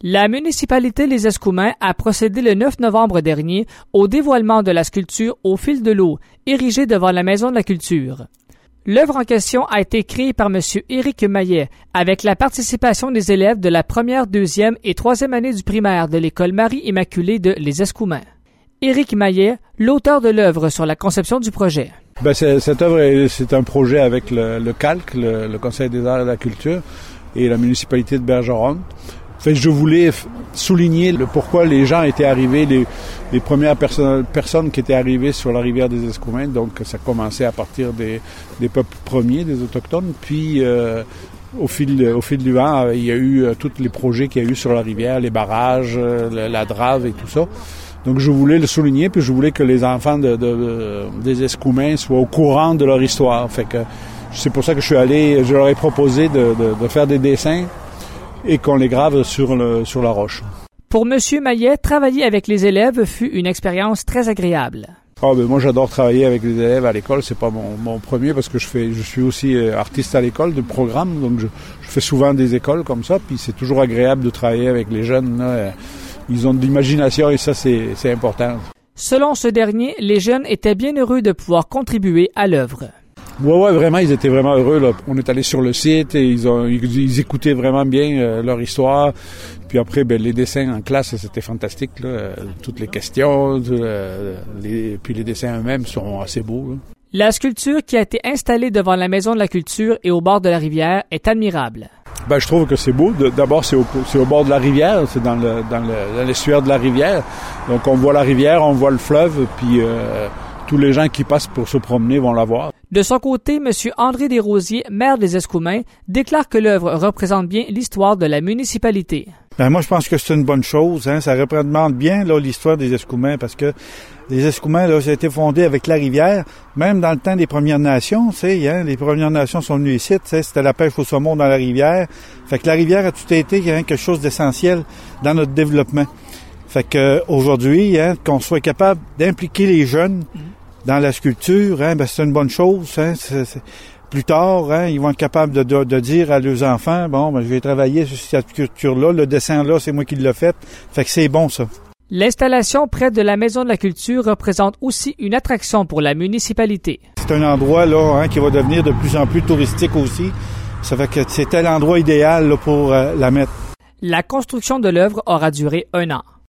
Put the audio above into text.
La municipalité Les Escoumins a procédé le 9 novembre dernier au dévoilement de la sculpture au fil de l'eau, érigée devant la Maison de la Culture. L'œuvre en question a été créée par M. Éric Maillet, avec la participation des élèves de la première, deuxième et troisième année du primaire de l'école Marie-Immaculée de Les Escoumins. Éric Maillet, l'auteur de l'œuvre sur la conception du projet. Cette œuvre, c'est un projet avec le CALC, le Conseil des arts et de la culture, et la municipalité de Bergeronne. Je voulais souligner pourquoi les gens étaient arrivés, les premières personnes qui étaient arrivées sur la rivière des Escoumins. Donc, ça commençait à partir des peuples premiers, des Autochtones. Puis, au fil du vent, il y a eu tous les projets qu'il y a eu sur la rivière, les barrages, la drave et tout ça. Donc, je voulais le souligner, puis je voulais que les enfants des Escoumins soient au courant de leur histoire. C'est pour ça que je leur ai proposé de faire des dessins et qu'on les grave sur la roche. Pour M. Maillet, travailler avec les élèves fut une expérience très agréable. Moi, j'adore travailler avec les élèves à l'école. C'est pas mon premier parce que je suis aussi artiste à l'école de programme. Donc, je fais souvent des écoles comme ça. Puis, c'est toujours agréable de travailler avec les jeunes. Là. Ils ont de l'imagination et ça, c'est important. Selon ce dernier, les jeunes étaient bien heureux de pouvoir contribuer à l'œuvre. Ouais, vraiment, ils étaient vraiment heureux, là. On est allé sur le site et ils écoutaient vraiment bien leur histoire. Puis après, les dessins en classe, c'était fantastique, là. Toutes les questions, puis les dessins eux-mêmes sont assez beaux, là. La sculpture qui a été installée devant la Maison de la Culture et au bord de la rivière est admirable. Je trouve que c'est beau. D'abord, c'est au bord de la rivière, c'est dans l'estuaire de la rivière. Donc, on voit la rivière, on voit le fleuve, puis tous les gens qui passent pour se promener vont la voir. De son côté, M. André Desrosiers, maire des Escoumins, déclare que l'œuvre représente bien l'histoire de la municipalité. Moi, je pense que c'est une bonne chose. Ça représente bien là, l'histoire des Escoumins parce que les Escoumins, là, ça a été fondé avec la rivière. Même dans le temps des Premières Nations, les Premières Nations sont venues ici. C'était la pêche au saumon dans la rivière. Fait que la rivière a tout été quelque chose d'essentiel dans notre développement. Fait que aujourd'hui, qu'on soit capable d'impliquer les jeunes dans la sculpture, c'est une bonne chose. Plus tard, ils vont être capables de dire à leurs enfants, je vais travailler sur cette sculpture-là, le dessin-là, c'est moi qui l'ai fait. Fait que c'est bon, ça. L'installation près de la Maison de la Culture représente aussi une attraction pour la municipalité. C'est un endroit là qui va devenir de plus en plus touristique aussi. Ça fait que c'était l'endroit idéal là, pour la mettre. La construction de l'œuvre aura duré 1 an.